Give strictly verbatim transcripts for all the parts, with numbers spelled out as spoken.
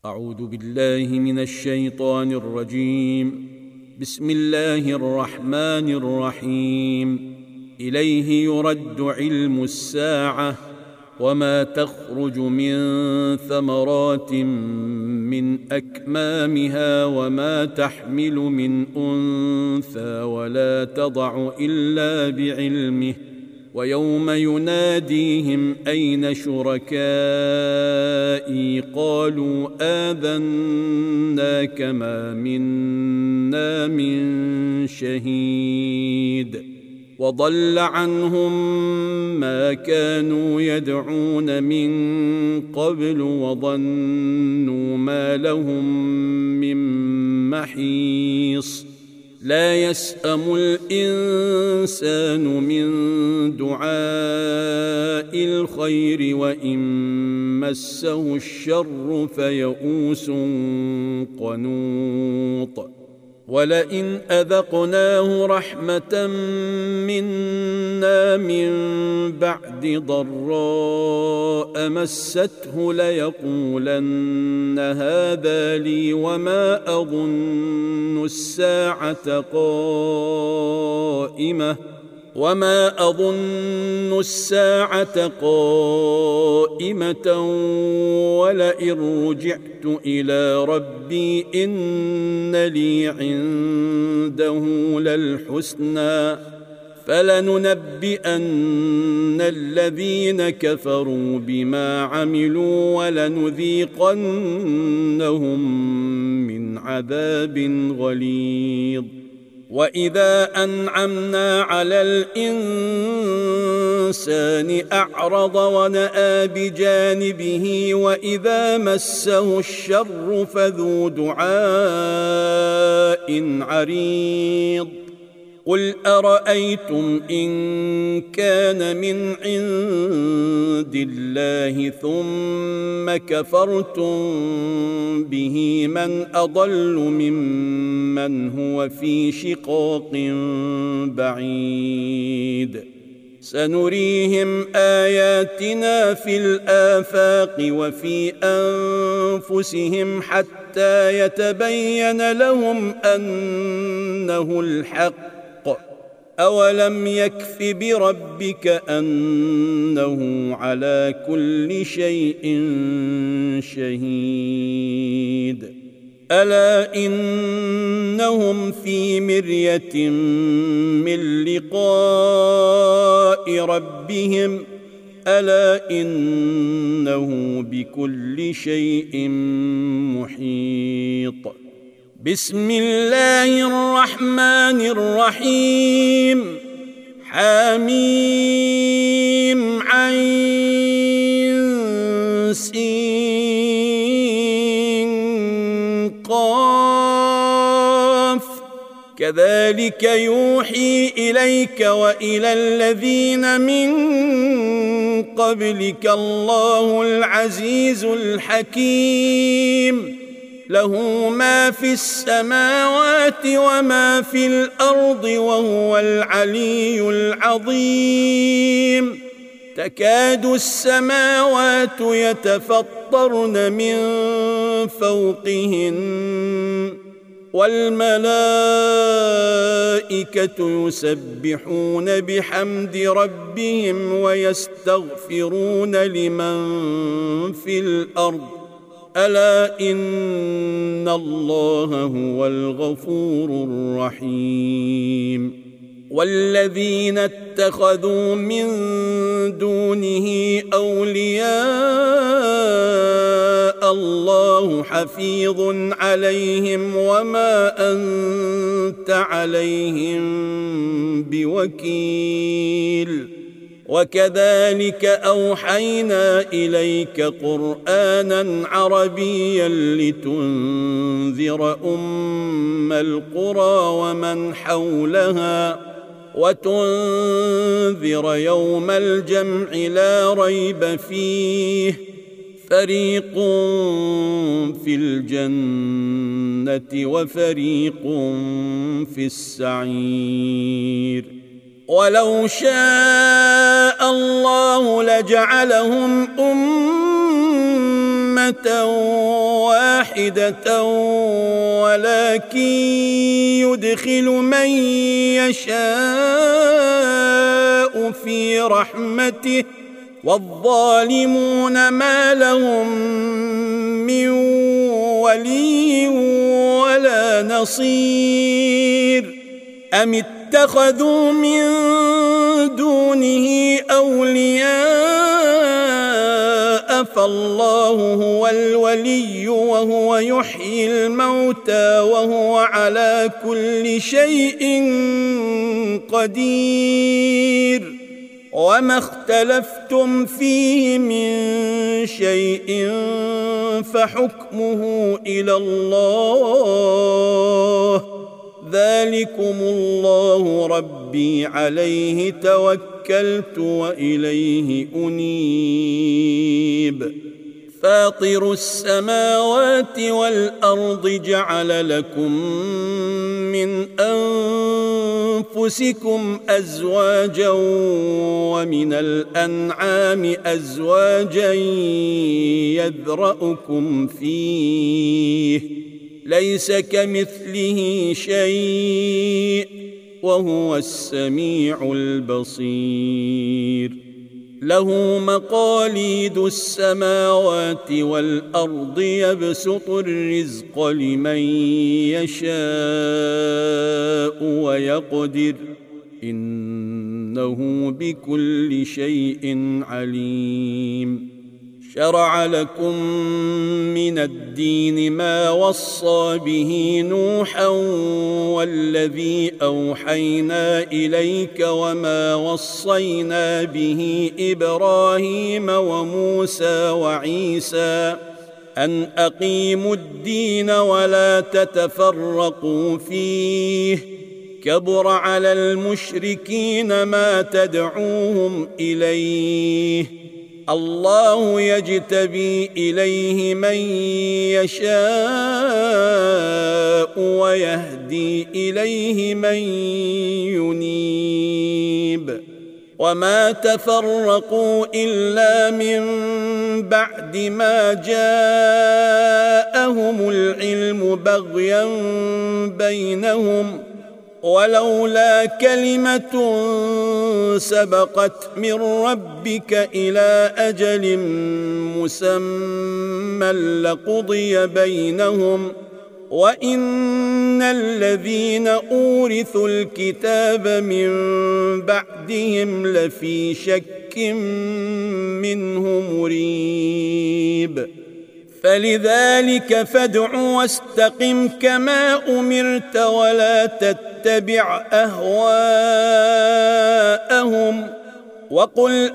أعوذ بالله من الشيطان الرجيم. بسم الله الرحمن الرحيم. إليه يرد علم الساعة وما تخرج من ثمرات من أكمامها وما تحمل من أنثى ولا تضع إلا بعلمه، ويوم يناديهم أين شركائي قالوا آذناك ما منا من شهيد، وضل عنهم ما كانوا يدعون من قبل وظنوا ما لهم من محيص. لا يسأم الإنسان من دعاء الخير وإن مسه الشر فيئوس قنوط. ولئن أذقناه رحمة منا من بعد ضراء مسته ليقولن هذا لي وما أظن الساعة قائمة وما أظن الساعة قائمة ولئن رجعت إلى ربي إن لي عنده للحسنى فلننبئن الذين كفروا بما عملوا ولنذيقنهم من عذاب غليظ. وإذا أنعمنا على الإنسان أعرض ونأى بجانبه وإذا مسه الشر فذو دعاء عريض. قل أرأيتم إن كان من عند الله ثم كفرتم به من أضل ممن هو في شقاق بعيد. سنريهم آياتنا في الآفاق وفي أنفسهم حتى يتبين لهم أنه الحق. أولم يكف بربك أنه على كل شيء شهيد. ألا إنهم في مرية من لقاء ربهم ألا إنه بكل شيء محيط. بسم الله الرحمن الرحيم. حميم عين سين قاف. كذلك يوحي إليك وإلى الذين من قبلك الله العزيز الحكيم. له ما في السماوات وما في الأرض وهو العلي العظيم. تكاد السماوات يتفطرن من فوقهن والملائكة يسبحون بحمد ربهم ويستغفرون لمن في الأرض ألا إن الله هو الغفور الرحيم. والذين اتخذوا من دونه أولياء الله حفيظ عليهم وما أنت عليهم بوكيل. وكذلك أوحينا إليك قرآنا عربيا لتنذر أم القرى ومن حولها وتنذر يوم الجمع لا ريب فيه فريق في الجنة وفريق في السعير. ولو شاء الله لجعلهم أمة أمة واحدة ولكن يدخل من يشاء في رحمته والظالمون ما لهم من ولي ولا نصير أم اتخذوا من دونه أولياء فالله هو الولي وهو يحيي الموتى وهو على كل شيء قدير وما اختلفتم فيه من شيء فحكمه إلى الله ذلكم الله ربي عليه توكلت وإليه أنيب فاطر السماوات والأرض جعل لكم من أنفسكم أزواجا ومن الأنعام أزواجا يذرأكم فيه ليس كمثله شيء وهو السميع البصير له مقاليد السماوات والأرض يبسط الرزق لمن يشاء ويقدر إنه بكل شيء عليم شرع لكم من الدين ما وصى به نوحا والذي أوحينا إليك وما وصينا به إبراهيم وموسى وعيسى أن أقيموا الدين ولا تتفرقوا فيه كبر على المشركين ما تدعوهم إليه الله يجتبي إليه من يشاء ويهدي إليه من ينيب وما تفرقوا إلا من بعد ما جاءهم العلم بغيا بينهم ولولا كلمة سبقت من ربك إلى أجل مسمى لقضي بينهم وإن الذين أورثوا الكتاب من بعدهم لفي شك منه مريب فلذلك فادع واستقم كما أمرت ولا تتبع أهواءهم وقل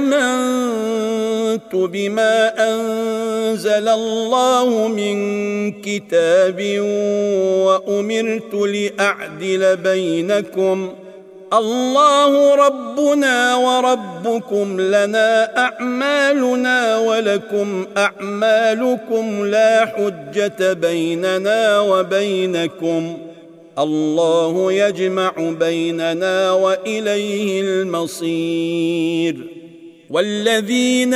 آمنت بما أنزل الله من كتاب وأمرت لأعدل بينكم الله ربنا وربكم لنا أعمالنا ولكم أعمالكم لا حجة بيننا وبينكم الله يجمع بيننا وإليه المصير والذين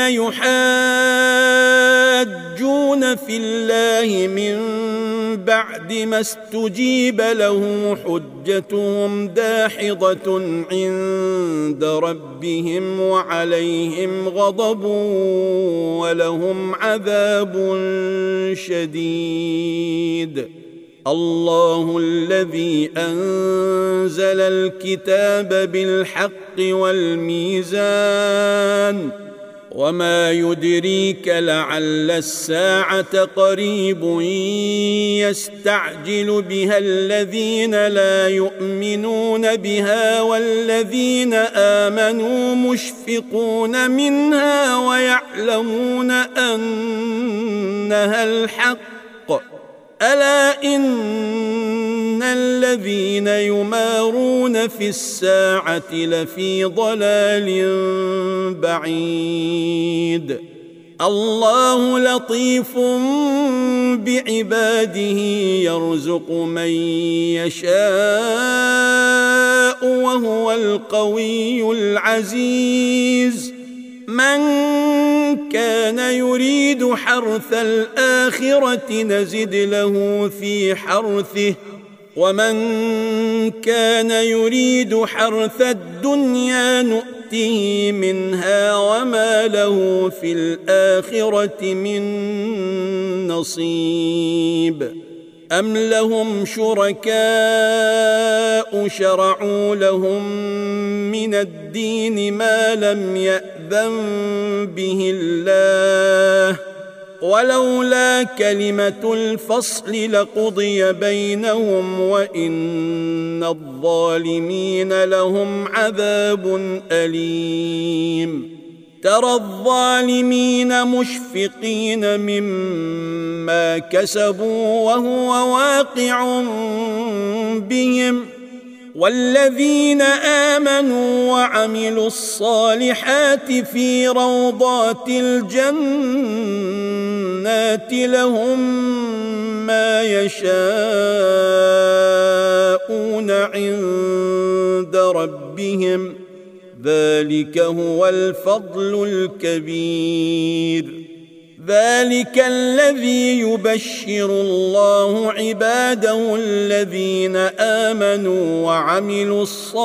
يحاجون في الله من بعد ما استجيب له حجتهم داحضة عند ربهم وعليهم غضب ولهم عذاب شديد الله الذي أنزل الكتاب بالحق والميزان وما يدريك لعل الساعة قريب يستعجل بها الذين لا يؤمنون بها والذين آمنوا مشفقون منها ويعلمون أنها الحق ألا إن الذين يمارون في الساعة لفي ضلال بعيد الله لطيف بعباده يرزق من يشاء وهو القوي العزيز من كان يريد حرث الآخرة نزد له في حرثه ومن كان يريد حرث الدنيا نؤته منها وما له في الآخرة من نصيب أم لهم شركاء شرعوا لهم من الدين ما لم يأذن به الله ولولا كلمة الفصل لقضي بينهم وإن الظالمين لهم عذاب أليم ترى الظالمين مشفقين مما كسبوا وهو واقع بهم والذين آمنوا وعملوا الصالحات في روضات الجنات لهم ما يشاءون عند ربهم ذلك هو الفضل الكبير ذلك الذي يبشر الله عباده الذين آمنوا وعملوا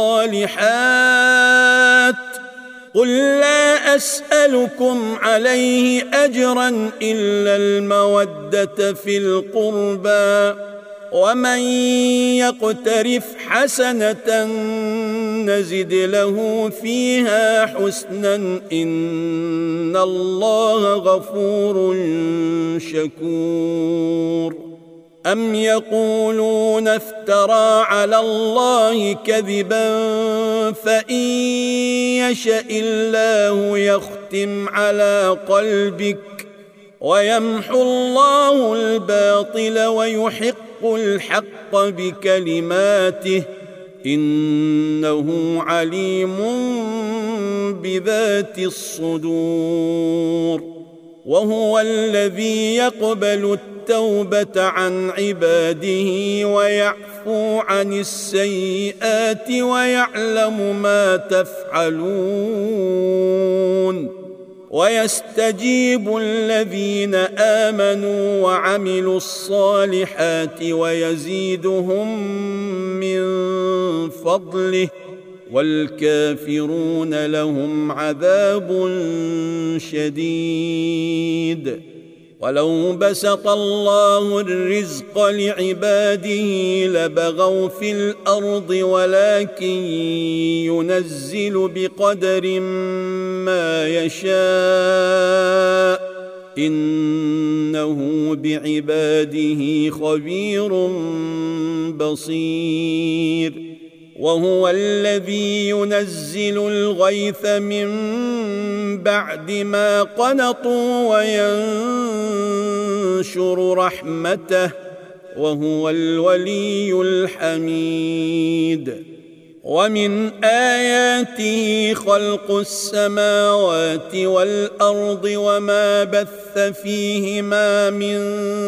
الصالحات قل لا أسألكم عليه أجرا إلا المودة في القربى ومن يقترف حسنة نزد له فيها حسنا إن الله غفور شكور أم يقولون افترى على الله كذبا فإن يشأ الله يختم على قلبك ويمحو الله الباطل ويحق الحق بكلماته إنه عليم بذات الصدور وهو الذي يقبل التوبة عن عباده ويعفو عن السيئات ويعلم ما تفعلون ويستجيب الذين آمنوا وعملوا الصالحات ويزيدهم من فضله والكافرون لهم عذاب شديد ولو بسط الله الرزق لعباده لبغوا في الأرض ولكن ينزل بقدر ما يشاء إنه بعباده خبير بصير وهو الذي ينزل الغيث من بعد ما قنطوا وينشر رحمته وهو الولي الحميد ومن آياته خلق السماوات والأرض وما بث فيهما من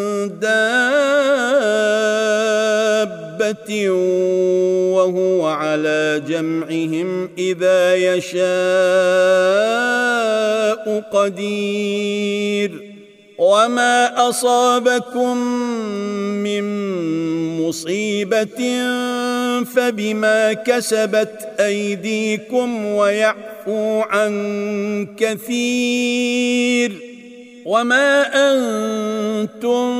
دابة وهو على جمعهم إذا يشاء قدير وما أصابكم من مصيبة فبما كسبت أيديكم ويعفو عن كثير وما أنتم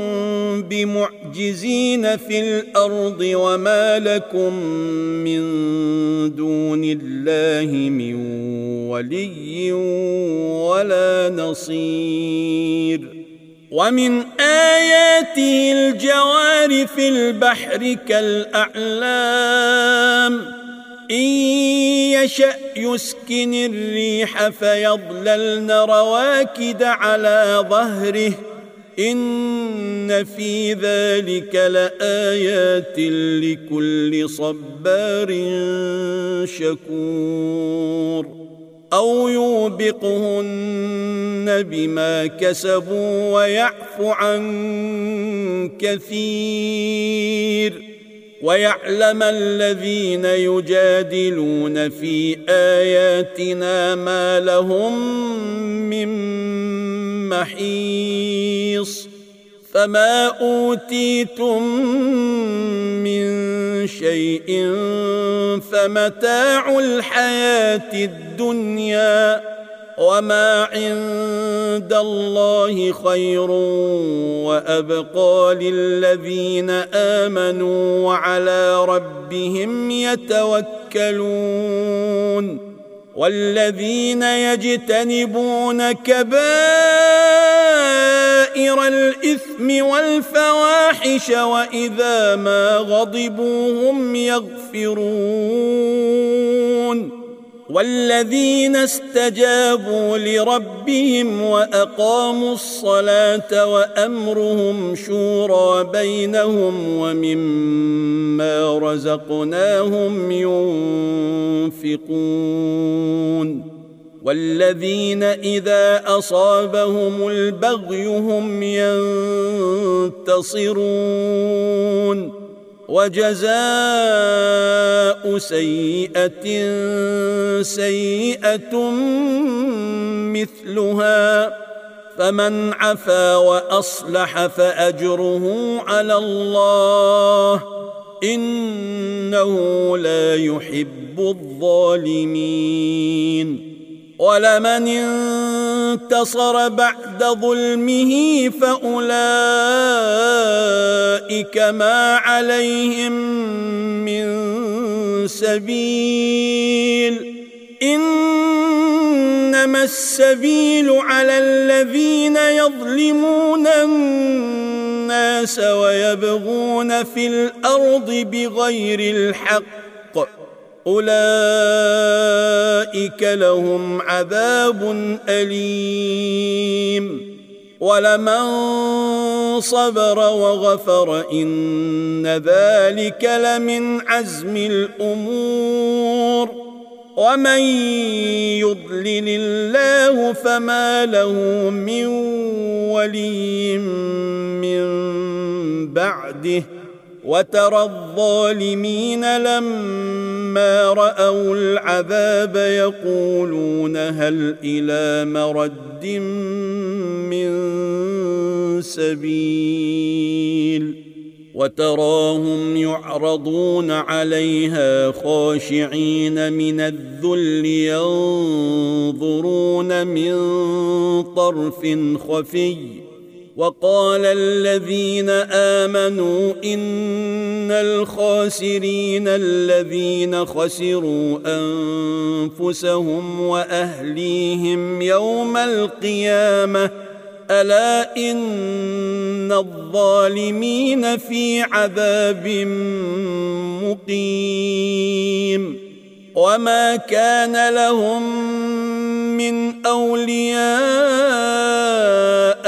بمعجزين في الأرض وما لكم من دون الله من ولي ولا نصير ومن آياته الجوار في البحر كالأعلام إن يشأ يسكن الريح فيظللن رواكد على ظهره إن في ذلك لآيات لكل صبار شكور أو يوبقهن بما كسبوا ويعفو عن كثير ويعلم الذين يجادلون في آياتنا ما لهم من محيص فما أوتيتم من شيء فمتاع الحياة الدنيا وما عند الله خير وأبقى للذين آمنوا وعلى ربهم يتوكلون والذين يجتنبون كبائر الإثم والفواحش وإذا ما غضبوا هم يغفرون والذين استجابوا لربهم وأقاموا الصلاة وأمرهم شورى بينهم ومما رزقناهم ينفقون والذين إذا أصابهم البغي هم ينتصرون وجزاء سيئة سيئة مثلها فمن عفا وأصلح فأجره على الله إنه لا يحب الظالمين ولمن انتصر بعد ظلمه فأولئك ما عليهم من سبيل إنما السبيل على الذين يظلمون الناس ويبغون في الأرض بغير الحق أولئك لهم عذاب أليم ولمن صبر وغفر إن ذلك لمن عزم الأمور ومن يضلل الله فما له من ولي من بعده وترى الظالمين لما رأوا العذاب يقولون هل إلى مرد من سبيل وتراهم يعرضون عليها خاشعين من الذل ينظرون من طرف خفي وقال الذين آمنوا إن الخاسرين الذين خسروا أنفسهم وأهليهم يوم القيامة ألا إن الظالمين في عذاب مقيم وما كان لهم من أولياء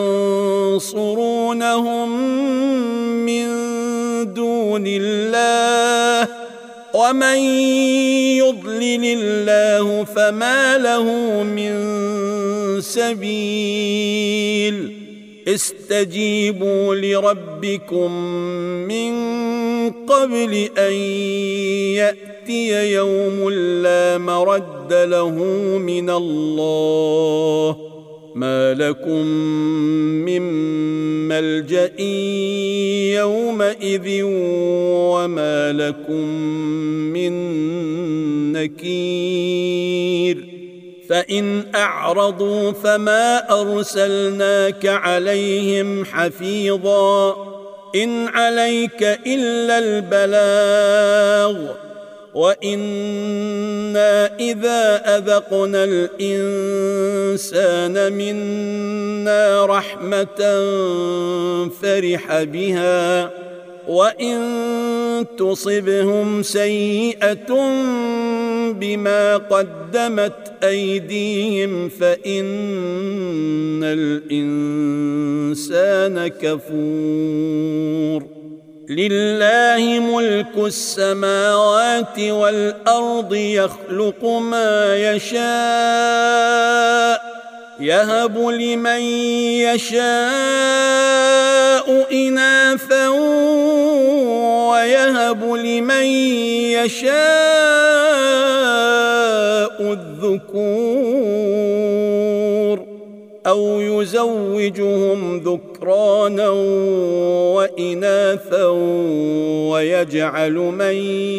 ينصرونهم من دون الله ومن يضلل الله فما له من سبيل استجيبوا لربكم من قبل أن يأتي يوم لا مرد له من الله ما لكم من ملجأ يومئذ وما لكم من نكير فإن أعرضوا فما أرسلناك عليهم حفيظا إن عليك إلا البلاغ وإنا إذا أذقنا الإنسان منا رحمة فرح بها وإن تصبهم سيئة بما قدمت أيديهم فإن الإنسان كفور لله ملك السماوات والأرض يخلق ما يشاء يهب لمن يشاء إناثا ويهب لمن يشاء الذكور أو يزوجهم ذكرانا وإناثا ويجعل من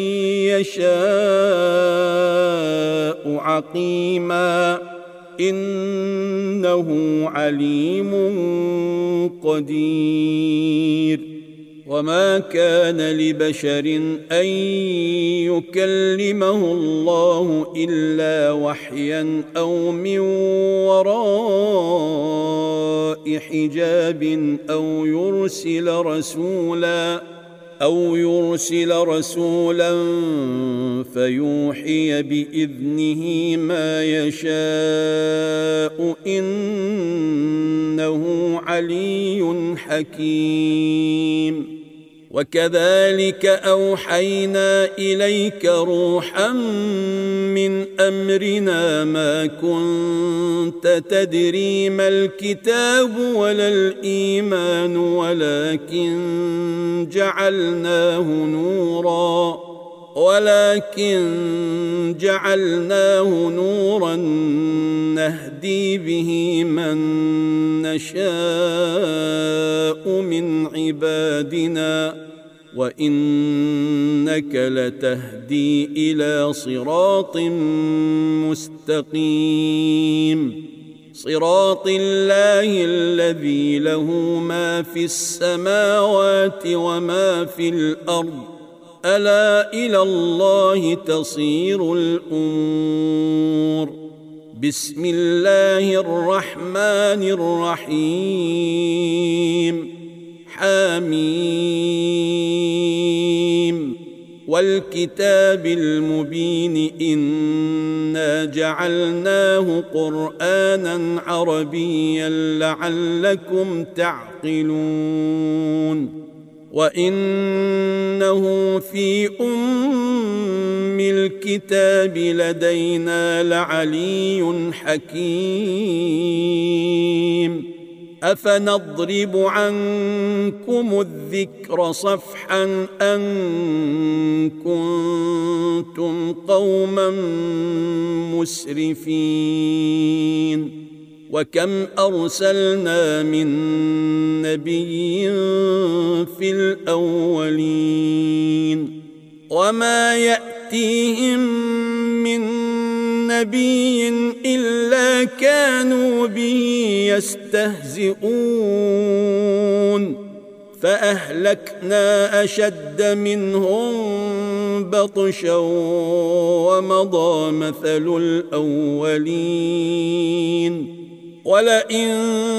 يشاء عقيما إنه عليم قدير. وما كان لبشر أن يكلمه الله إلا وحيا أو من وراء حجاب أو يرسل رسولا أو يرسل رسولا فيوحي بإذنه ما يشاء إنه علي حكيم. وكذلك أوحينا إليك روحا من أمرنا ما كنت تدري ما الكتاب ولا الإيمان ولكن جعلناه نورا ولكن جعلناه نورا نهدي به من نشاء من عبادنا وإنك لتهدي إلى صراط مستقيم صراط الله الذي له ما في السماوات وما في الأرض ألا إلى الله تصير الأمور. بسم الله الرحمن الرحيم حميم والكتاب المبين إنا جعلناه قرآنا عربيا لعلكم تعقلون وإنه في أم الكتاب لدينا لعلي حكيم. أفنضرب عنكم الذكر صفحا أن كنتم قوما مسرفين وكم أرسلنا من نبي في الأولين وما يأتيهم من نبي إلا كانوا به يستهزئون فأهلكنا أشد منهم بطشا ومضى مثل الأولين. ولئن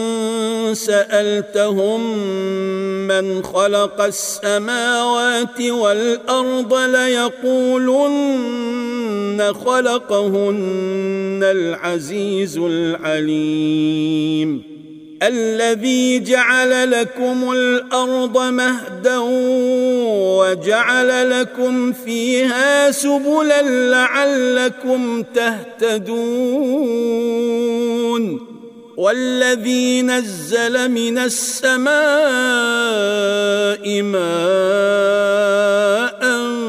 سألتهم من خلق السماوات والأرض ليقولن خلقهن العزيز العليم الذي جعل لكم الأرض مهدا وجعل لكم فيها سبلا لعلكم تهتدون والذي نزل من السماء ماء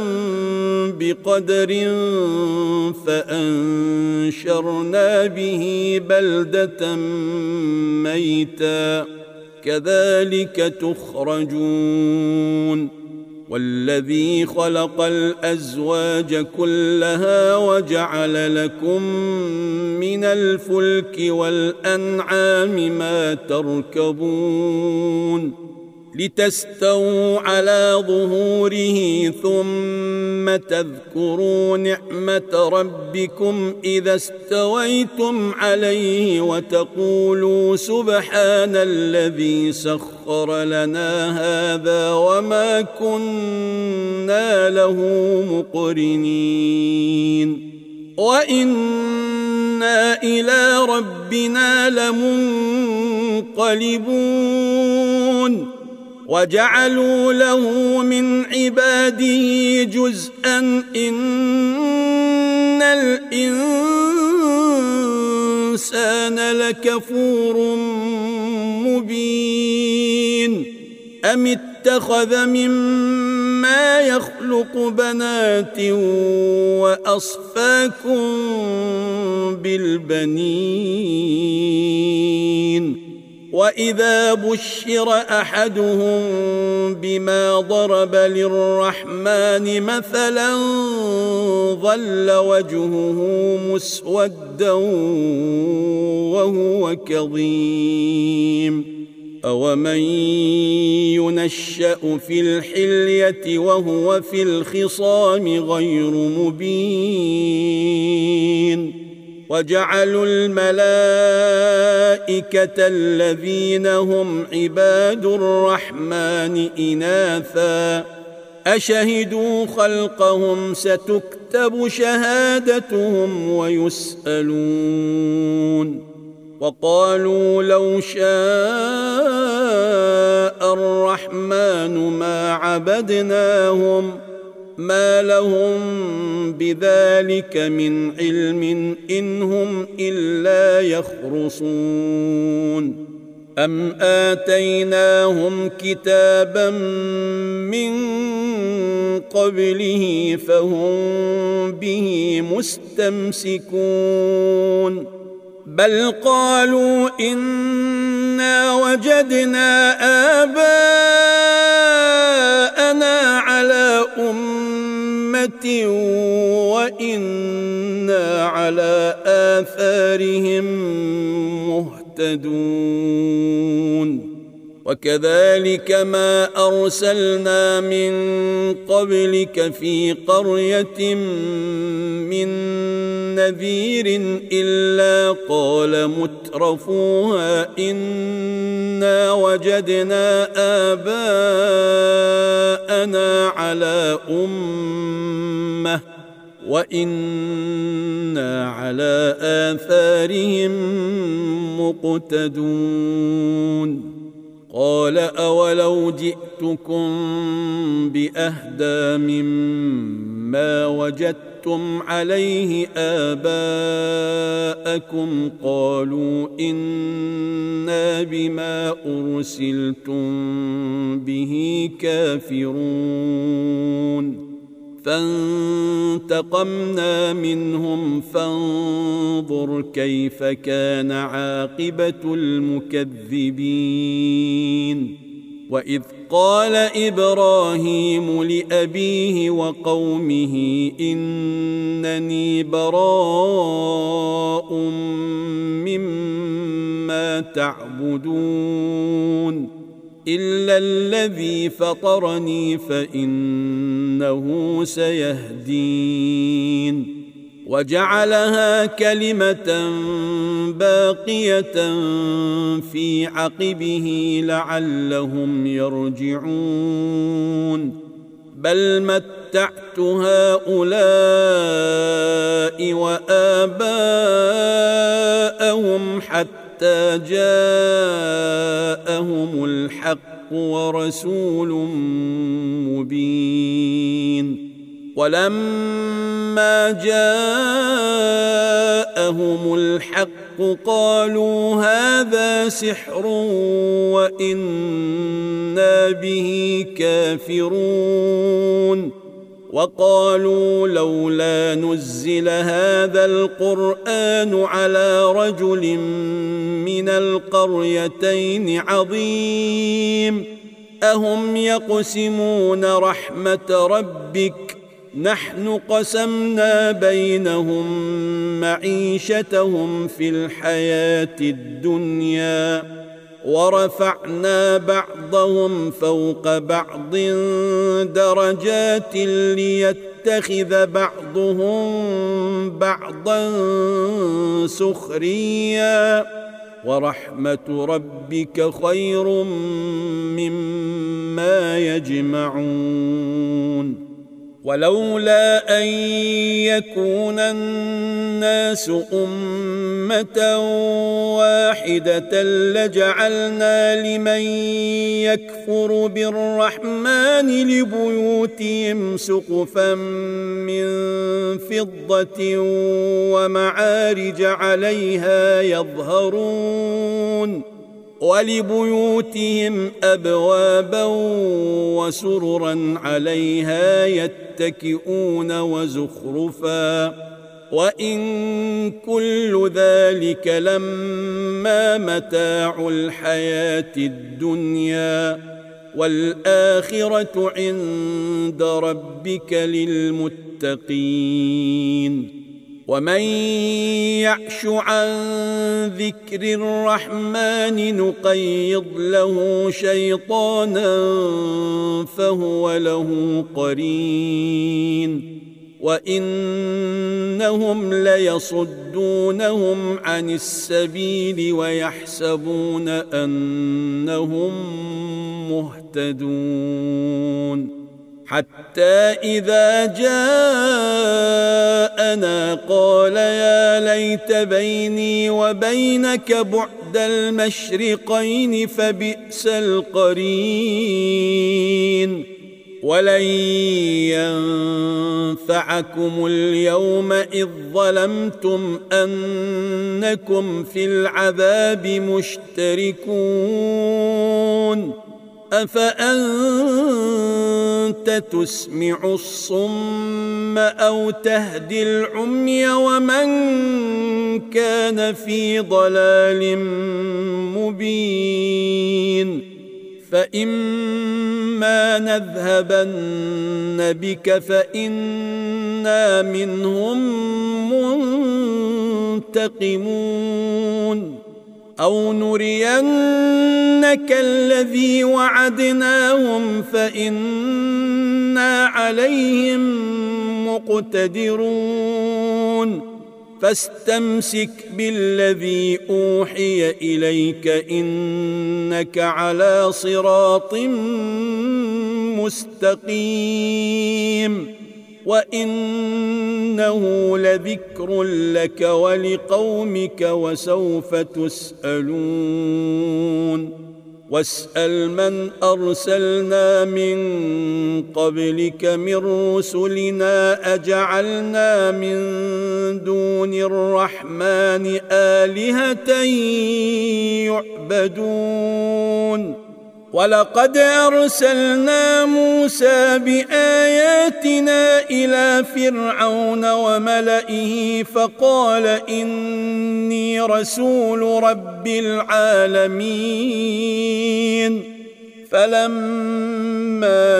بقدر فأنشرنا به بلدة ميتا كذلك تخرجون. والذي خلق الأزواج كلها وجعل لكم من الفلك والأنعام ما تركبون لتستووا على ظهوره ثم تذكروا نعمة ربكم إذا استويتم عليه وتقولوا سبحان الذي سخر لنا هذا وما كنا له مقرنين وإنا إلى ربنا لمنقلبون. وجعلوا له من عباده جزءا إن الإنسان لكفور مبين. أم اتخذ مما ما يخلق بنات وأصفاكم بالبنين وإذا بشر أحدهم بما ضرب للرحمن مثلا ظل وجهه مسودا وهو كظيم أومن ينشأ في الحلية وهو في الخصام غير مبين وجعلوا الملائكة الذين هم عباد الرحمن إناثا أشهدوا خلقهم ستكتب شهادتهم ويسألون وقالوا لو شاء الرحمن ما عبدناهم ما لهم بذلك من علم إن هم إلا يخرصون أم آتيناهم كتابا من قبله فهم به مستمسكون بل قالوا إنا وجدنا آباءنا على أمة وإنا على آثارهم مهتدون وكذلك ما أرسلنا من قبلك في قرية من نذير إلا قال مترفوها إنا وجدنا آباءنا على أمة وإنا على آثارهم مقتدون قال أولو جئتكم بأهدى مما وجدتم عليه آباءكم قالوا إنا بما أرسلتم به كافرون فانتقمنا منهم فانظر كيف كان عاقبة المكذبين وإذ قال إبراهيم لأبيه وقومه إنني براء مما تعبدون إلا الذي فطرني فإنه سيهدين وجعلها كلمة باقية في عقبه لعلهم يرجعون بل متعت هؤلاء وآباءهم حتى حتى جاءهم الحق ورسول مبين ولما جاءهم الحق قالوا هذا سحر وإنا به كافرون وقالوا لولا نزل هذا القرآن على رجل من القريتين عظيم أهم يقسمون رحمة ربك نحن قسمنا بينهم معيشتهم في الحياة الدنيا ورفعنا بعضهم فوق بعض درجات ليتخذ بعضهم بعضا سخريا ورحمة ربك خير مما يجمعون ولولا أن يكون الناس أمة واحدة لجعلنا لمن يكفر بالرحمن لبيوتهم سقفا من فضة ومعارج عليها يظهرون ولبيوتهم أبوابا وسررا عليها يتكئون وزخرفا وإن كل ذلك لما متاع الحياة الدنيا والآخرة عند ربك للمتقين ومن يعش عن ذكر الرحمن نقيض له شيطانا فهو له قرين وإنهم ليصدونهم عن السبيل ويحسبون أنهم مهتدون حتى إذا جاءنا قال يا ليت بيني وبينك بعد المشرقين فبئس القرين ولن ينفعكم اليوم إذ ظلمتم أنكم في العذاب مشتركون أفأنت تسمع الصم أو تهدي العمي ومن كان في ضلال مبين فإما نذهبن بك فإنا منهم منتقمون أو نرينك الذي وعدناهم فإنا عليهم مقتدرون فاستمسك بالذي أوحي إليك إنك على صراط مستقيم وإنه لذكر لك ولقومك وسوف تسألون واسأل من أرسلنا من قبلك من رسلنا أجعلنا من دون الرحمن آلهة يعبدون ولقد أرسلنا موسى بآياتنا إلى فرعون وملئه فقال إني رسول رب العالمين فلما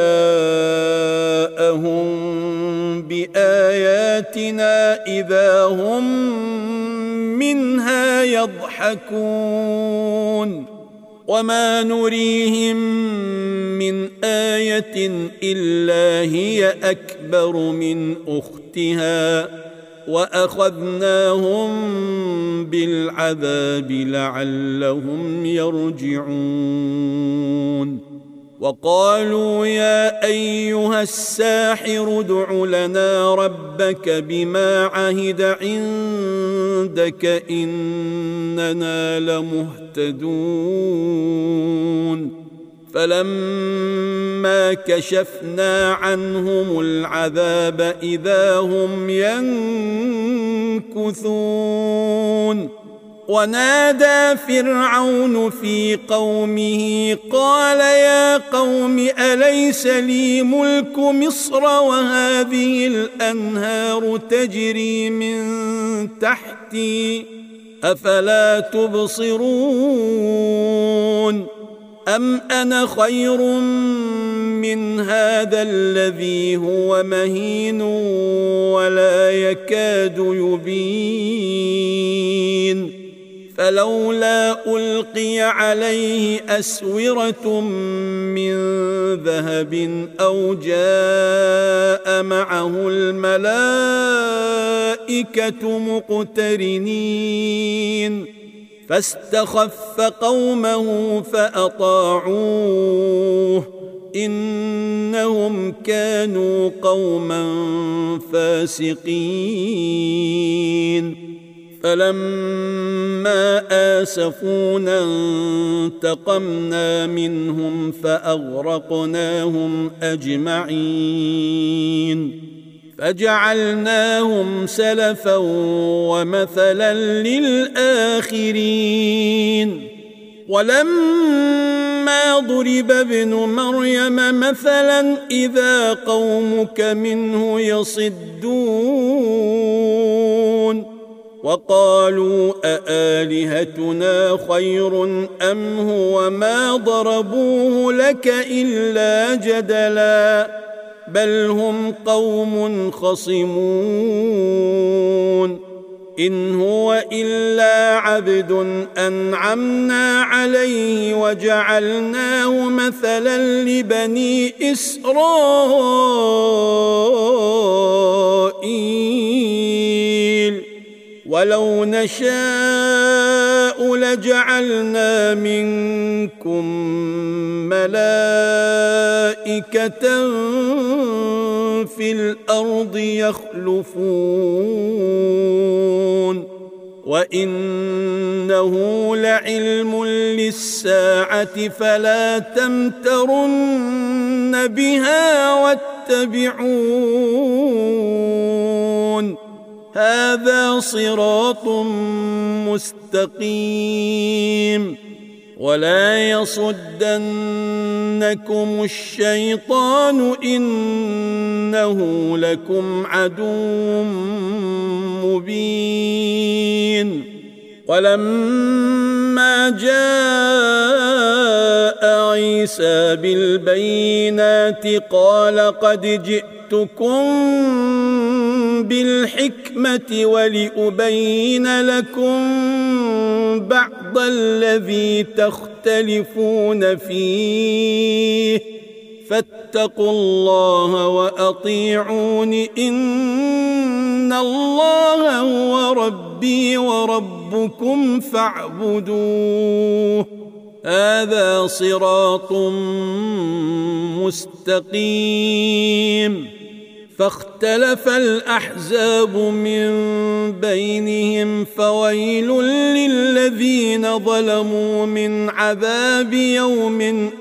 جاءهم بآياتنا إذا هم منها يضحكون وما نريهم من آية إلا هي أكبر من أختها وأخذناهم بالعذاب لعلهم يرجعون وقالوا يا أيها الساحر ادع لنا ربك بما عهد عندك إننا لمهتدون فلما كشفنا عنهم العذاب إذا هم ينكثون ونادى فرعون في قومه قال يا قوم أليس لي ملك مصر وهذه الأنهار تجري من تحتي أفلا تبصرون أم أنا خير من هذا الذي هو مهين ولا يكاد يبين فلولا ألقي عليه أسورة من ذهب أو جاء معه الملائكة مقترنين فاستخف قومه فأطاعوه إنهم كانوا قوما فاسقين فلما آسفونا انتقمنا منهم فأغرقناهم أجمعين فجعلناهم سلفا ومثلا للآخرين ولما ضرب ابن مريم مثلا إذا قومك منه يصدون وقالوا أآلهتنا خير أم هو ما ضربوه لك إلا جدلا بل هم قوم خصمون إن هو إلا عبد أنعمنا عليه وجعلناه مثلا لبني إسرائيل ولو نشاء لجعلنا منكم ملائكة في الأرض يخلفون وإنه لعلم للساعة فلا تمترن بها واتبعون هذا صراط مستقيم ولا يصدنكم الشيطان إنه لكم عدو مبين ولما جاء عيسى بالبينات قال قد جئتكم بالحكمة ولأبين لكم بعض الذي تختلفون فيه فاتقوا الله وأطيعون إن الله هو ربي وربكم فاعبدوه هذا صراط مستقيم فاختلف الأحزاب من بينهم فويل للذين ظلموا من عذاب يوم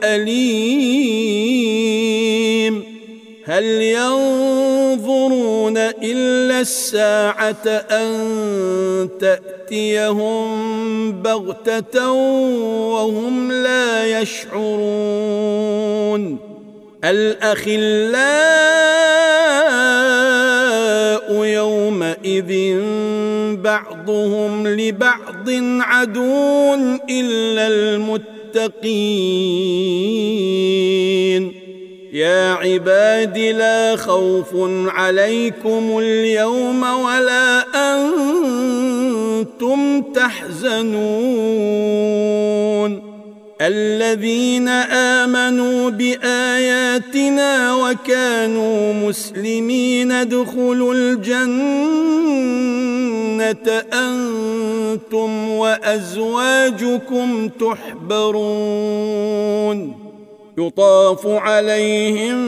أليم هل ينظرون إلا الساعة أن تأتيهم بغتة وهم لا يشعرون الأخلاء يومئذ بعضهم لبعض عدو إلا المتقين يا عباد لا خوف عليكم اليوم ولا أنتم تحزنون الذين آمنوا بآياتنا وكانوا مسلمين ادخلوا الجنة أنتم وأزواجكم تحبرون يطاف عليهم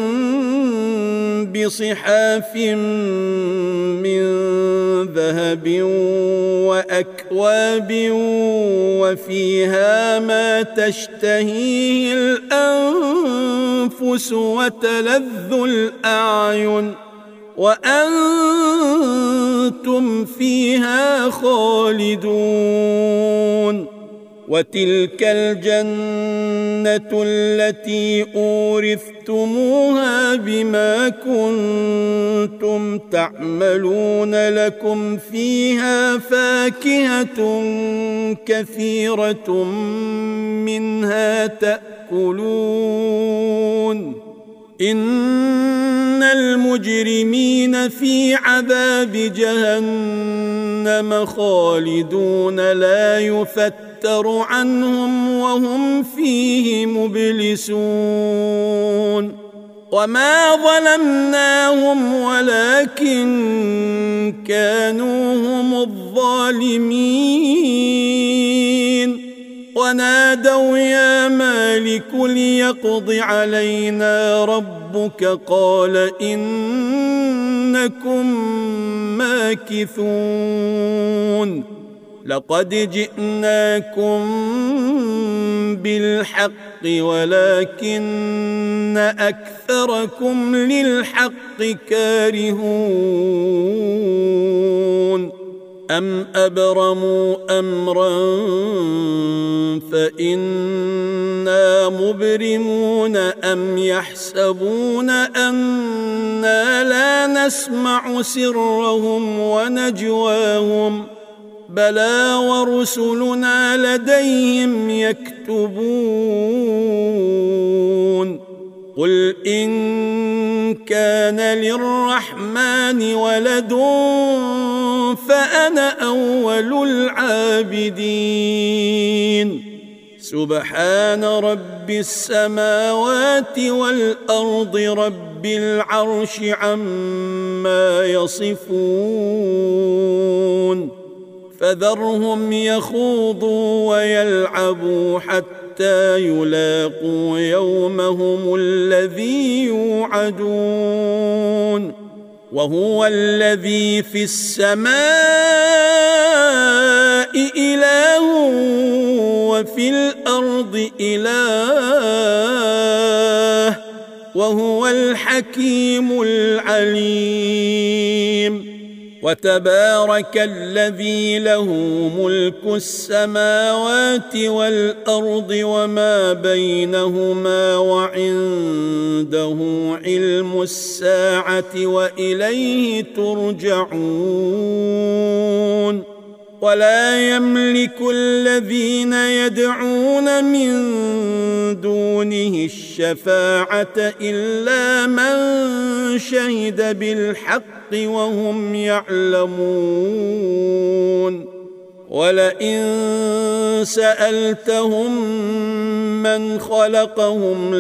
بصحاف من ذهب وأكواب وفيها ما تشتهيه الأنفس وتلذ الأعين وأنتم فيها خالدون وتلك الجنة التي أورثتموها بما كنتم تعملون لكم فيها فاكهة كثيرة منها تأكلون إن المجرمين في عذاب جهنم خالدون لا يفتر عنهم وهم فيه مبلسون وما ظلمناهم ولكن كانوا هم الظالمين ونادوا يا مالك ليقض علينا ربك قال إنكم ماكثون لقد جئناكم بالحق ولكن أكثركم للحق كارهون أم أبرموا أمرا فإنا مبرمون أم يحسبون أنا لا نسمع سرهم ونجواهم بلى ورسلنا لديهم يكتبون قل إن كان للرحمن ولد فأنا أول العابدين سبحان رب السماوات والأرض رب العرش عما يصفون فذرهم يخوضوا ويلعبوا حتى يلاقوا يومهم الذي يوعدون وهو الذي في السماء إله وفي الأرض إله وهو الحكيم العليم وتبارك الذي له ملك السماوات والأرض وما بينهما وعنده علم الساعة وإليه ترجعون ولا يملك الذين يدعون من دونه الشفاعة إلا من شهد بالحق وهم يعلمون ولئن سألتهم من خلقهم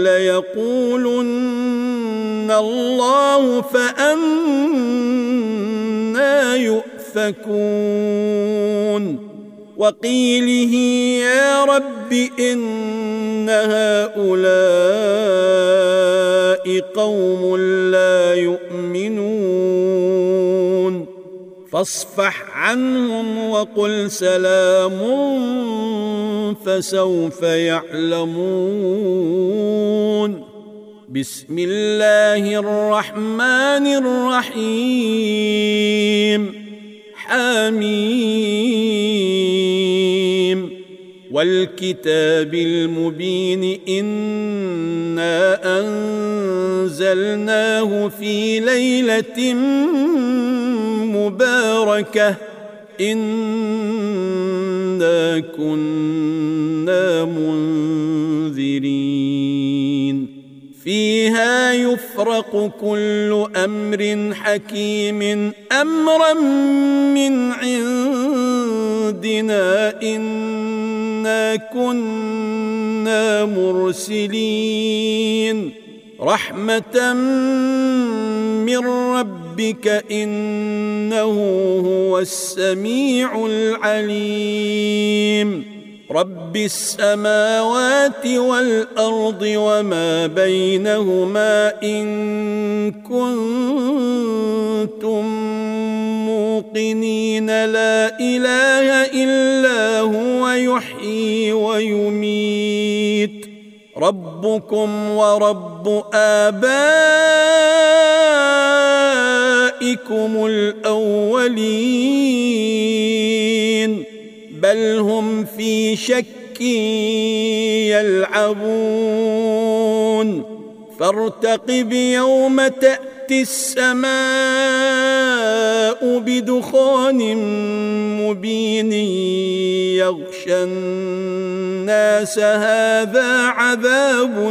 ليقولن الله فأنى يؤفكون وقيله يا رب إن هؤلاء قوم لا يؤمنون فاصفح عنهم وقل سلام فسوف يعلمون بسم الله الرحمن الرحيم حميم والكتاب المبين إنا أنزلناه في ليلة مباركة إنا كنا منذرين فيها يفرق كل أمر حكيم أمرا من عندنا إنا كنا مرسلين رحمة من ربك إنه هو السميع العليم رب السماوات والأرض وما بينهما إن كنتم موقنين لا إله إلا هو يحيي ويميت ربكم ورب آبائكم الأولين بل هم في شك يلعبون فارتقب يوم تأتي السماء بدخان مبين يغشى الناس هذا عذاب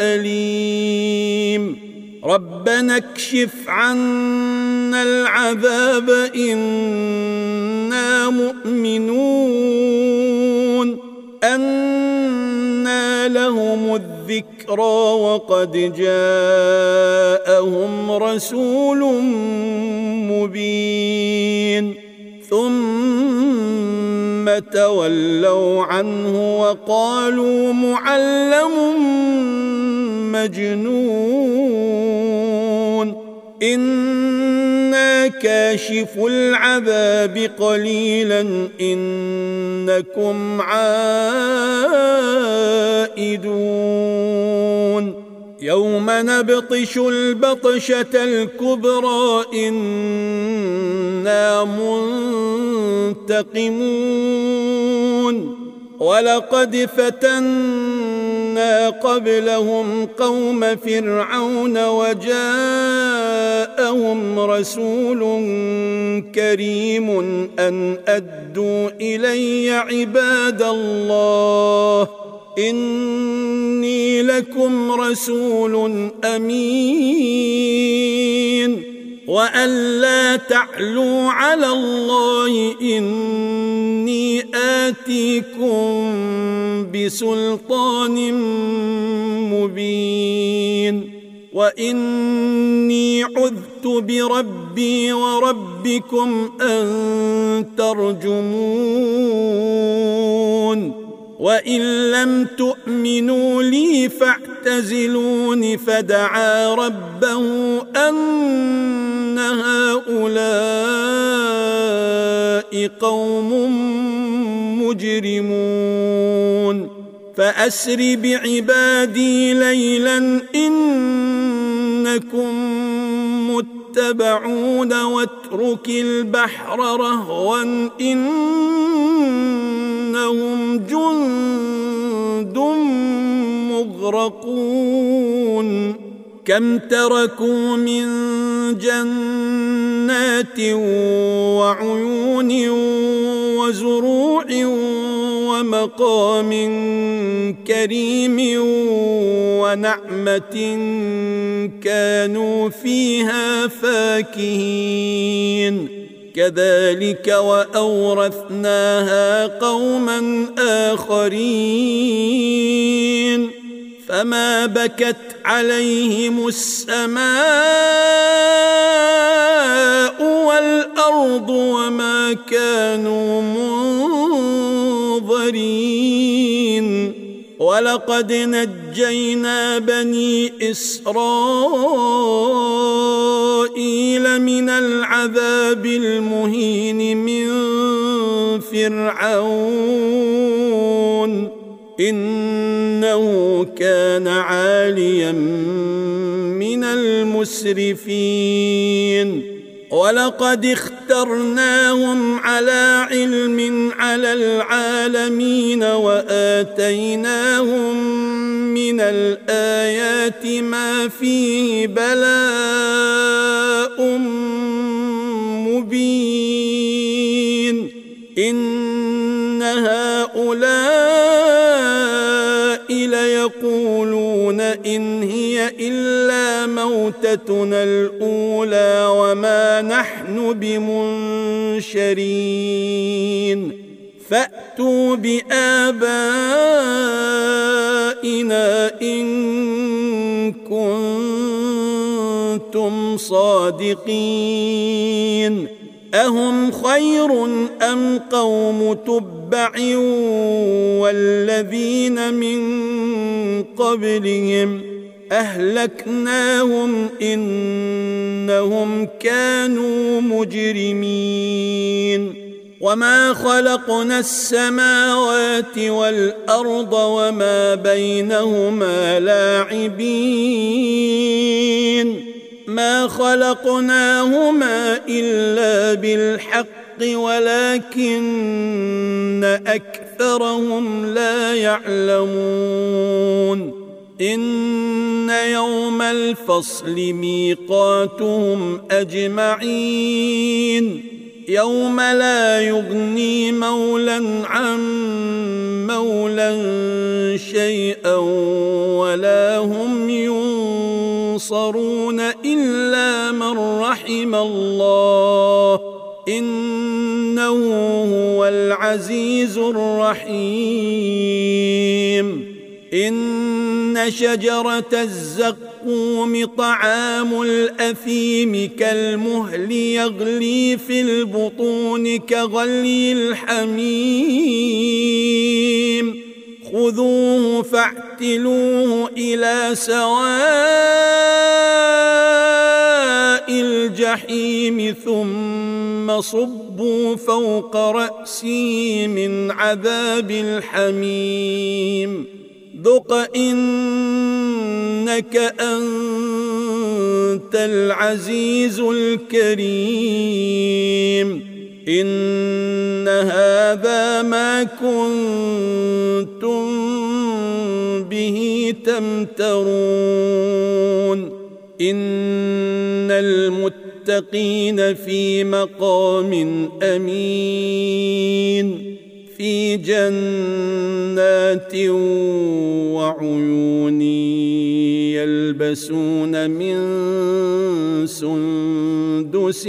أليم ربنا اكشف عنا العذاب إنا مؤمنون أنى لهم الذكرى وقد جاءهم رسول مبين ثم تولوا عنه وقالوا معلم مجنون إنا كاشف العذاب قليلا إنكم عائدون يوم نبطش البطشة الكبرى إنا منتقمون ولقد فتنا قبلهم قوم فرعون وجاءهم رسول كريم أن أدوا إلي عباد الله إني لكم رسول أمين وأن لا تعلوا على الله إني آتيكم بسلطان مبين وإني عذت بربي وربكم أن ترجمون وإن لم تؤمنوا لي فاعتزلون فدعا ربه أن هؤلاء قوم مجرمون فأسر بعبادي ليلا إنكم متبعون واترك البحر رهوا إنهم جند مغرقون كم تركوا من جنات وعيون وزروع ومقام كريم ونعمة كانوا فيها فاكهين كذلك وأورثناها قوما آخرين فما بكت عليهم السماء والأرض وما كانوا منظرين ولقد نجينا بني إسرائيل من العذاب المهين من فرعون إنه كان عاليا من المسرفين ولقد اخترناهم على علم على العالمين وآتيناهم من الآيات ما فيه بلاء مبين إن هؤلاء ليقولون إن هي إلا موتتنا الأولى وما نحن بمنشرين فأتوا بآبائنا إن كنتم صادقين أهم خير أم قوم تبع والذين من قبلهم أهلكناهم إنهم كانوا مجرمين وما خلقنا السماوات والأرض وما بينهما لاعبين ما خلقناهما إلا بالحق ولكن أكثرهم لا يعلمون إن يوم الفصل ميقاتهم أجمعين يوم لا يغني مولى عن مولى شيئا ولا هم ينصرون إلا من رحم الله إنه هو العزيز الرحيم إن شجرة الزقوم طعام الأثيم كالمهل يغلي في البطون كغلي الحميم خذوه فاعتلوه إلى سواء الجحيم ثم صبوا فوق رأسه من عذاب الحميم ذق إنك إنك أنت العزيز الكريم إن هذا ما كنتم به تمترون إن المتقين في مقام أمين في جنات وعيون يلبسون من سندس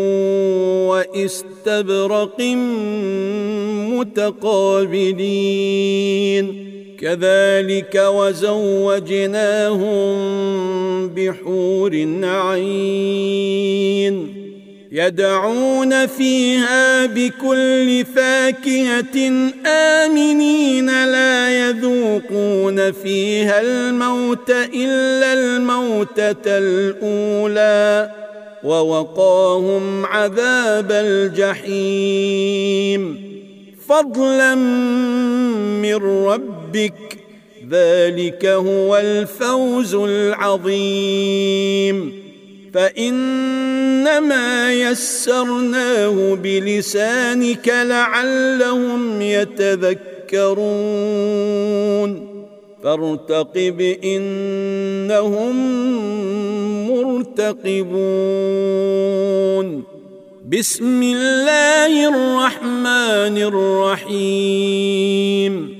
واستبرق متقابلين كذلك وزوجناهم بحور عين يدعون فيها بكل فاكهة آمنين لا يذوقون فيها الموت إلا الموتة الأولى ووقاهم عذاب الجحيم فضلا من ربك ذلك هو الفوز العظيم فإنما يسرناه بلسانك لعلهم يتذكرون فارتقب إنهم مرتقبون بسم الله الرحمن الرحيم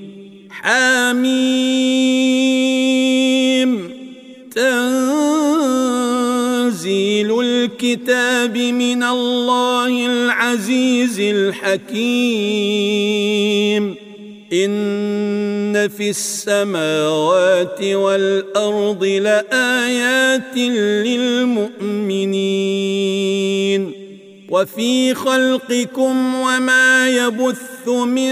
حميم تنزيل الكتاب من الله العزيز الحكيم إن في السماوات والأرض لآيات للمؤمنين وفي خلقكم وما يبث من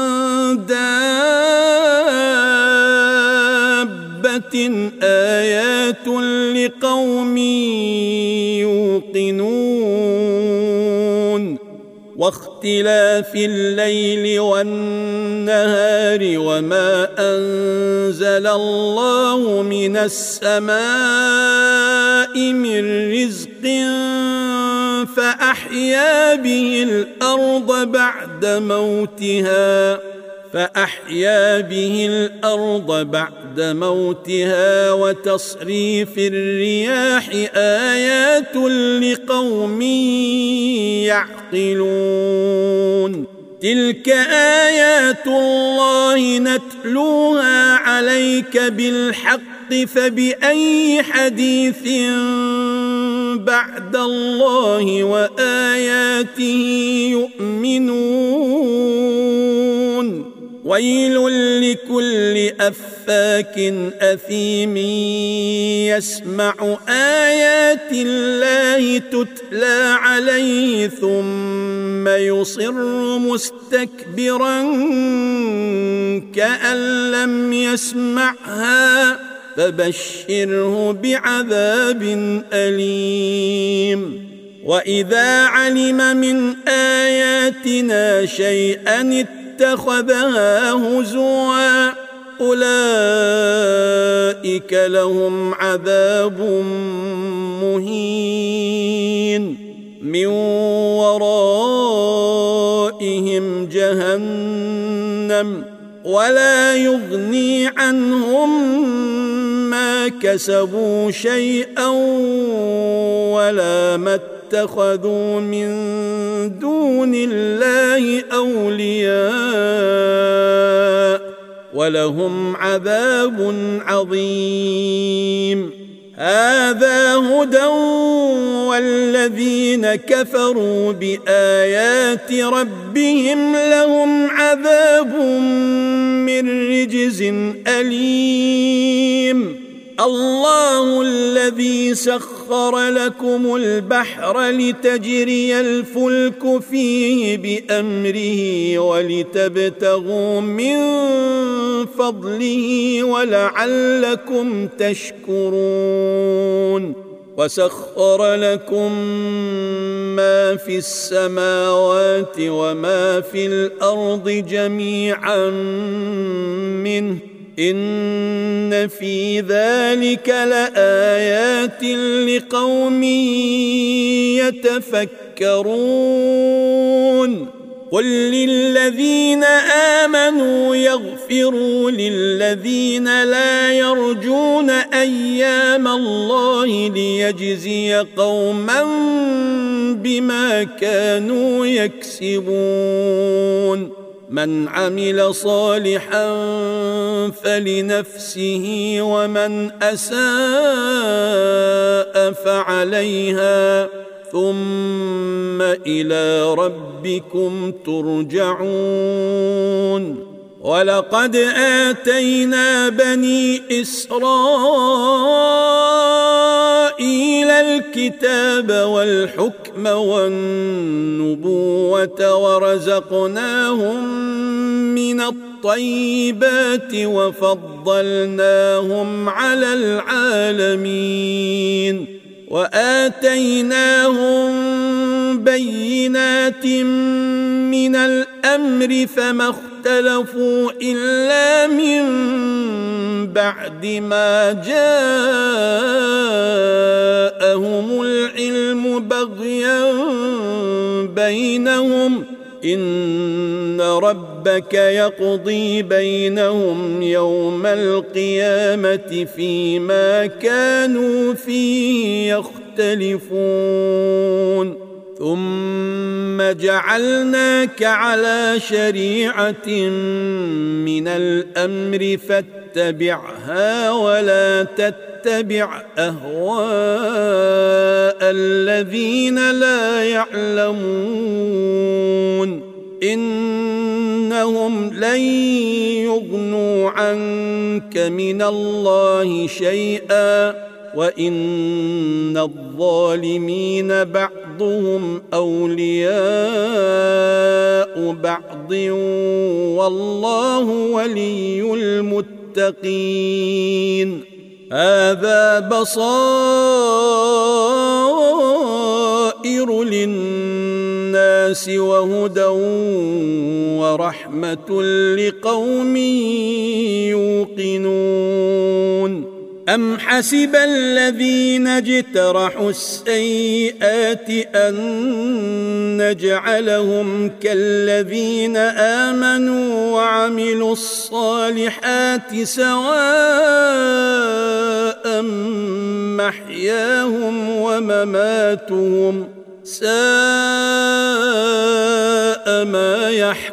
دابة آيات لقوم يوقنون واختلاف الليل والنهار وما أنزل الله من السماء من رزق فأحيا به الأرض بعد موتها فأحيا به الأرض بعد موتها وتصريف الرياح آيات لقوم يعقلون تلك آيات الله نتلوها عليك بالحق فبأي حديث بعد الله وآياته يؤمنون ويل لكل أفاك أثيم يسمع آيات الله تتلى عليه ثم يصر مستكبرا كأن لم يسمعها فبشره بعذاب أليم وإذا علم من آياتنا شيئا اتخذها هزوا أولئك لهم عذاب مهين من ورائهم جهنم ولا يغني عنهم ما كسبوا شيئا ولا ما اتخذوا من دون الله أولياء ولهم عذاب عظيم هذا هدى والذين كفروا بآيات ربهم لهم عذاب من رجز أليم الله الذي سخر لكم البحر لتجري الفلك فيه بأمره ولتبتغوا من فضله ولعلكم تشكرون وسخر لكم ما في السماوات وما في الأرض جميعا منه إن في ذلك لآيات لقوم يتفكرون قل للذين آمنوا يغفروا للذين لا يرجون أيام الله ليجزي قوما بما كانوا يكسبون من عمل صالحا فلنفسه ومن أساء فعليها ثم إلى ربكم ترجعون ولقد آتينا بني إسرائيل الكتاب والحكم والنبوة ورزقناهم من الطيبات وفضلناهم على العالمين وآتيناهم بينات من الأمر فما اختلفوا إلا من بعد ما جاءهم العلم بغيا بينهم إن ربك يقضي بينهم يوم القيامة فيما كانوا فيه يختلفون ثم جعلناك على شريعة من الأمر فاتبعها ولا تتبع أهواء الذين لا يعلمون إنهم لن يغنوا عنك من الله شيئا وإن الظالمين بعضهم أولياء بعض والله ولي المتقين هذا بصائر للناس وهدى ورحمة لقوم يوقنون أم حسب الذين اجترحوا السيئات أن نجعلهم كالذين آمنوا وعملوا الصالحات سواء محياهم ومماتهم ساء ما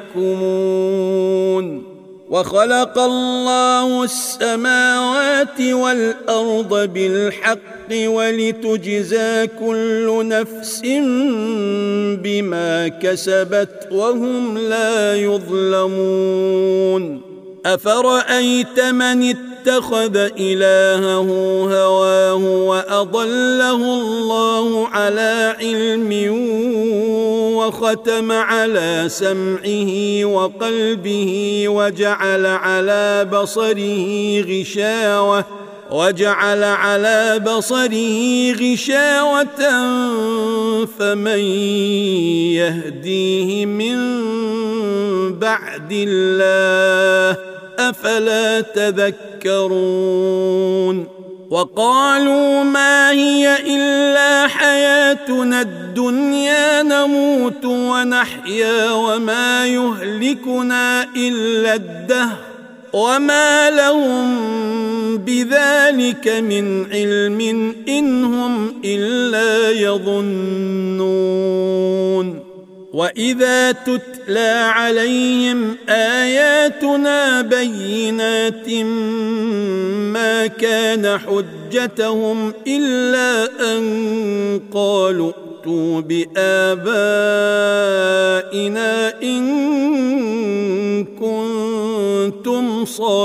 يحكمون وخلق الله السماوات والأرض بالحق ولتجزى كل نفس بما كسبت وهم لا يظلمون أفرأيت من اتخذ إلهه هواه وأضله الله على علم وختم على سمعه وقلبه وجعل على بصره غشاوة وجعل على بصره غشاوة فمن يهديه من بعد الله أفلا تذكرون وقالوا ما هي إلا حياتنا الدنيا نموت ونحيا وما يهلكنا إلا الدهر وما لهم بذلك من علم إن هم إلا يظنون وإذا تتلى عليهم آياتنا بينات ما كان حجتهم إلا أن قالوا ائتوا بآبائنا إن كنتم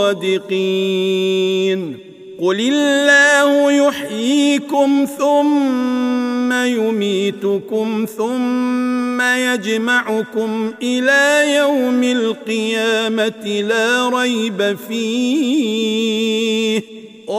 صادقين قل الله يحييكم ثم يميتكم ثم يجمعكم إلى يوم القيامة لا ريب فيه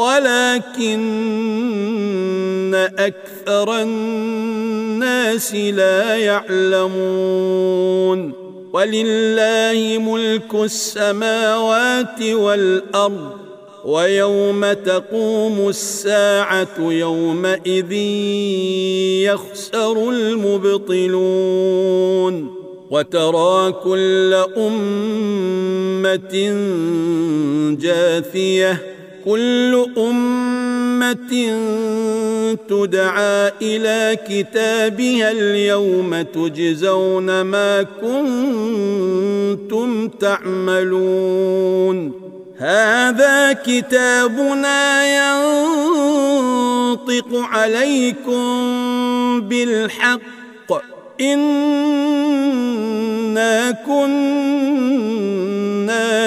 ولكن أكثر الناس لا يعلمون ولله ملك السماوات والأرض ويوم تقوم الساعة يومئذ يخسر المبطلون وترى كل أمة جاثية كل أمة تدعى إلى كتابها اليوم تجزون ما كنتم تعملون هذا كتابنا ينطق عليكم بالحق إنا كنا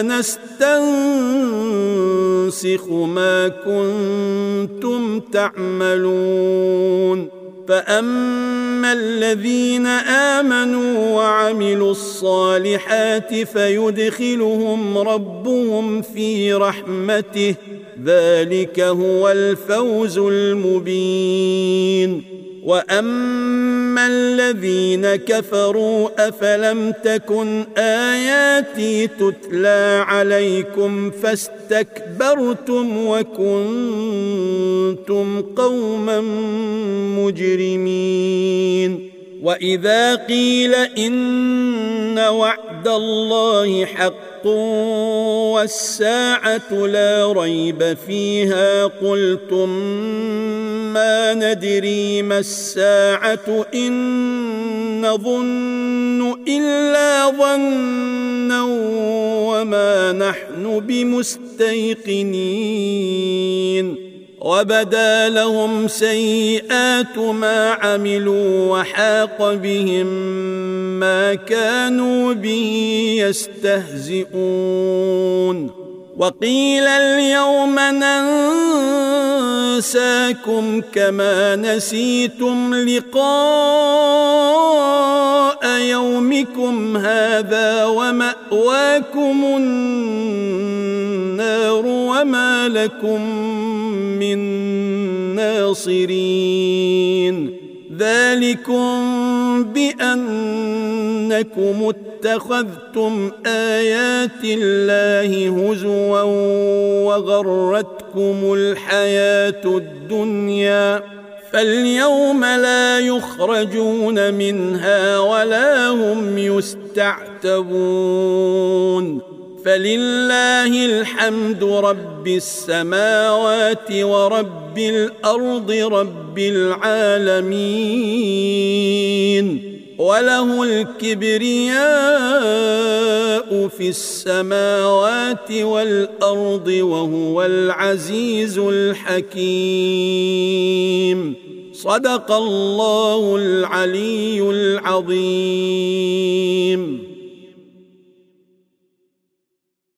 نستنسخ ما كنتم تعملون فأما الذين آمنوا وعملوا الصالحات فيدخلهم ربهم في رحمته ذلك هو الفوز المبين وأما الذين كفروا أفلم تكن آياتي تتلى عليكم فاستكبرتم وكنتم قوما مجرمين وإذا قيل إن وعد الله حق والساعة لا ريب فيها قلتم ما ندري ما الساعة إن نظن إلا ظنا وما نحن بمستيقنين وبدا لهم سيئات ما عملوا وحاق بهم ما كانوا به يستهزئون وقيل اليوم ننساكم كما نسيتم لقاء يومكم هذا ومأواكم النار وما لكم من ناصرين ذلكم بأنكم اتخذتم آيات الله هزوا وغرتكم الحياة الدنيا فاليوم لا يخرجون منها ولا هم يستعتبون فلله الحمد رب السماوات ورب الأرض رب العالمين وله الكبرياء في السماوات والأرض وهو العزيز الحكيم صدق الله العلي العظيم.